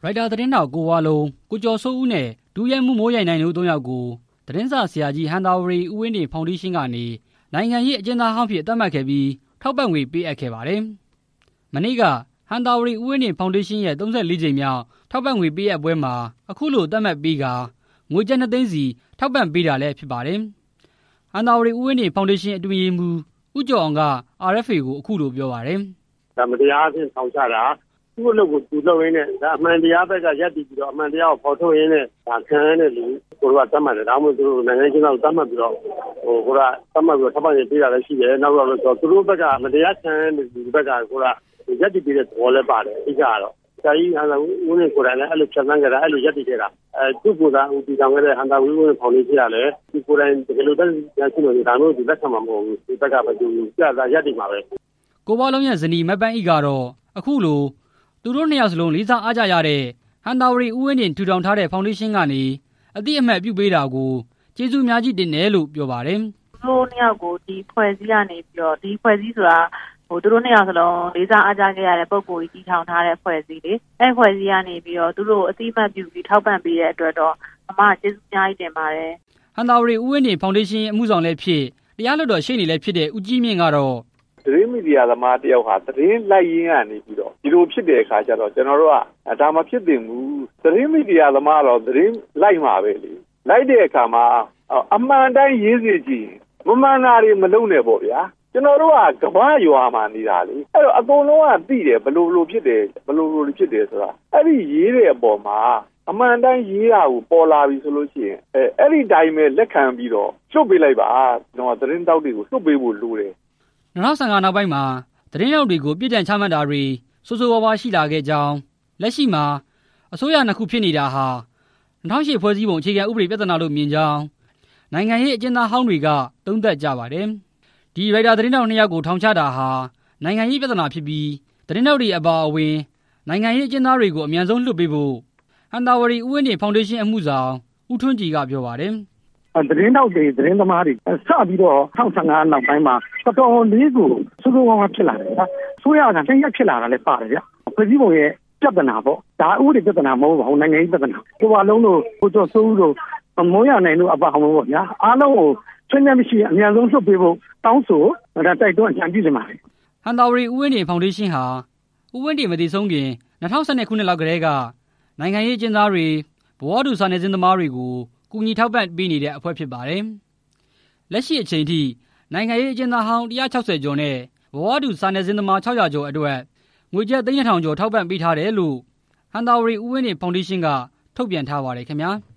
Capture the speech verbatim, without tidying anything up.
ရိုက်တာသတင်းတောက်ကိုဝါလုံးကိုကျော်စိုးဦးနဲ့ဒူးရဲမှုမိုးရိုင်နိုင်တို့သုံးယောက်ကိုသတင်းစာဆရာကြီးဟန်တာဝရီဦးဝင်းတင်ဖောင်ဒေးရှင်းကနေနိုင်ငံရေးအကျဉ်းသားဟောင်းဖြစ်သတ်မှတ်ခဲ့ပြီးထောက်ပံ့ငွေပေးအပ်ခဲ့ပါတယ်။မနေ့ကဟန်တာဝရီဦးဝင်းတင်ဖောင်ဒေးရှင်းရဲ့သုံးဆယ့်လေးကြိမ်မြောက်ထောက်ပံ့ငွေပေးအပ်ပွဲမှာအခုလိုသတ်မှတ်ပေးကငွေကျပ်နှစ်သိန်းစီထောက်ပံ့ပေးတာလည်းဖြစ်ပါတယ်။ဟန်တာဝရီဦးဝင်းတင်ဖောင်ဒေးရှင်းအတွင်းရေးမှူးဦးကျော်အောင်က အာရ်အက်ဖအေ ကိုအခုလိုပြောပါတယ်။ဒါမတရားအဖြစ်ထောင်ချတာသူ့အလုပ်ကိုသူလုပ်ရင်းနဲ့ဒါအမှန်တရားဘက်ကရပ်တည်ပြီးတော့အမှန်တရားကိုဖော်ထုတ်ရင်းနဲ့ဒါခံရတဲ့လူကိုယ်ကသတ်မှတ်တယ်ဒါမှမဟုတ်သူတို့နိုင်ငံချင်းကသတ်မှတ်ပြီးတော့ဟိုကိုယ်ကသတ်မှတ်ပြီးတော့ထောက်ပံ့ရေးပေးတာလည်းရှိတယ်နောက်တော့ဆိုသူတို့ဘက်ကမတရားခံရတဲ့လူဘက်ကကိုယ်ကရပ်တည်ပြီးတဲ့သဘောလည်းပါတယ်အဓိကတော့ဆရာကြီးဟန်တာဝီဦးဝင်းတင်ကိုယ်တိုင်လည်းအဲ့လိုဖြတ်သန်းကြတာအဲ့လိုရပ်တည်ခဲ့တာအဲသူ့ကိုယ်ကဦးတည်ဆောင်ခဲ့တဲ့ဟန်တာဝီဦးဝင်းတင်ဖောင်ဒေးရှင်းကလည်းဒီကိုယ်တိုင်တကယ်လို့တက်ရရှိလို့ဒါမျိုးဒီလက်ခံမှာမဟုတ်ဘူးဒီဘက်ကပဲသူကြတာရပ်တည်မှာပဲကိုဝါလုံးရဲ့ဇနီးမပန်းဤကတော့အခုလိုသူတို့နှစ်ယောက်စလုံးလေးစားအားကြရတဲ့ဟန်တာဝရီဦးဝင်းတင်ထူထောင်ထားတဲ့ဖောင်ဒေးရှင်းကနေအတိအမှတ်ပြုပေးတာကိုကျေးဇူးများကြီးတင်တယ်လို့ပြောပါတယ်။သူတို့နှစ်ယောက်ကိုဒီဖွဲ့စည်းကနေပြီးတော့ဒီဖွဲ့စည်းဆိုတာဟိုသူတို့နှစ်ယောက်စလုံးလေးစားအားကြခဲ့ရတဲ့ပုံကိုကြီးတည်ထောင်ထားတဲ့ဖွဲ့စည်းလေအဲဖွဲ့စည်းကနေပြီးတော့သူတို့အတိအမှတ်ပြုပြီးထောက်ပံ့ပေးတဲ့အတွက်တော့အမကျေးဇူးများကြီးတင်ပါတယ်။ဟန်တာဝရီဦးဝင်းတင်ဖောင်ဒေးရှင်းအမှုဆောင်လည်းဖြစ်တရားလွှတ်တော်ရှေ့နေလည်းဖြစ်တဲ့ဦးကြီးမြင့်ကတော့သတင်းမီဒီယာသမားတယောက်ဟာသတင်းလိုက်ရင်းကနေပြီးတော့ဒီလိုဖြစ်တဲ့အခါကျတော့ကျွန်တော်တို့ကဒါမှဖြစ်တင်ဘူးသတင်းမီဒီယာသမားတော့သတင်းလိုက်မှာပဲလေလိုက်တဲ့အခါမှာအမှန်တိုင်းရေးစီကြည့်မမှန်တာတွေမလုပ်နဲ့ပေါ့ဗျာကျွန်တော်တို့ကကဘာရွာမှာနေတာလေအဲ့တော့အကုန်လုံးကသိတယ်ဘလို့ဘလို့ဖြစ်တယ်ဘလို့ဘလို့ဖြစ်တယ်ဆိုတာအဲ့ဒီရေးတဲ့အပေါ်မှာအမှန်တိုင်းရေးတာကိုပေါ်လာပြီဆိုလို့ရှိရင်အဲအဲ့ဒီတိုင်းပဲလက်ခံပြီးတော့လွတ်ပေးလိုက်ပါကျွန်တော်သတင်းတောက်တွေကိုလွတ်ပေးဖို့လိုတယ်၂၀၁၅နောက်ပိုင်းမှာသတင်းထောက်တွေကိုပြည်တံ့ချမှတ်တာတွေဆိုးဆိုးဝါးဝါရှိလာခဲ့ကြောင်းလက်ရှိမှာအစိုးရနှစ်ခုဖြစ်နေတာဟာ၂၀၀၈ဖွဲ့စည်းပုံအခြေခံဥပဒေပြဿနာလို့မြင်ကြောင်းနိုင်ငံရေးအကျဉ်းသားဟောင်းတွေကသုံးသပ်ကြပါတယ်။ဒီရိုက်တာသတင်းထောက်နှစ်ယောက်ကိုထောင်ချတာဟာနိုင်ငံရေးပြဿနာဖြစ်ပြီးသတင်းထောက်တွေအပါအဝင်နိုင်ငံရေးအကျဉ်းသားတွေကိုအမြန်ဆုံးလွှတ်ပေးဖို့ဟန်တာဝရီဦးဝင်းတင်ဖောင်ဒေးရှင်းအမှုဆောင်ဦးထွန်းကြည်ကပြောပါတယ်။သတင်းတောက်တွေသတင်းသမားတွေစပြီးတော့၂၀၁၅နောက်ပိုင်းမှာတော်တော်လေးကိုစိုးစိုးဝါးဝါဖြစ်လာတယ်ဗျာဆိုရတာတိုင်းရဖြစ်လာတာလည်းပါတယ်ဗျာဖွဲ့စည်းပုံရဲ့ပြဿနာပေါ့ဒါဥပဒေပြဿနာမဟုတ်ပါဘူးနိုင်ငံရေးပြဿနာကိုဝါလုံးတို့ကိုကျော်စိုးဦးတို့မိုးရနိုင်တို့အပါအဝင်ပေါ့ဗျာအားလုံးကိုဆွေးနွေးမရှိအများဆုံးလွှတ်ပေးဖို့တောင်းဆိုဒါတိုက်တွန်းအကြံပြုနေပါတယ်ဟန်တာဝရီဦးဝင်းတင်ဖောင်ဒေးရှင်းဟာဦးဝင်းတင်မတည်ဆုံးခင်၂၀၁၂ခုနှစ်လောက်ကတည်းကနိုင်ငံရေးအကျဉ်းသားတွေဘဝတူစာနယ်ဇင်းသမားတွေကိုကူညီထောက်ပံ့ပေးနေတဲ့အဖွဲ့ဖြစ်ပါတယ်။လက်ရှိအချိန်ထိနိုင်ငံရေးအကျဉ်းသားဟောင်း၁၆၀ကျော်နဲ့ဘဝတူစာနယ်ဇင်းသမား၆၀၀ကျော်အတွက်ငွေကျပ်သိန်း၂ထောင်ကျော်ထောက်ပံ့ပေးထားတယ်လို့ဟန်တာဝရီဦးဝင်းတင်ဖောင်ဒေးရှင်းကထုတ်ပြန်ထားပါတယ်ခင်ဗျာ။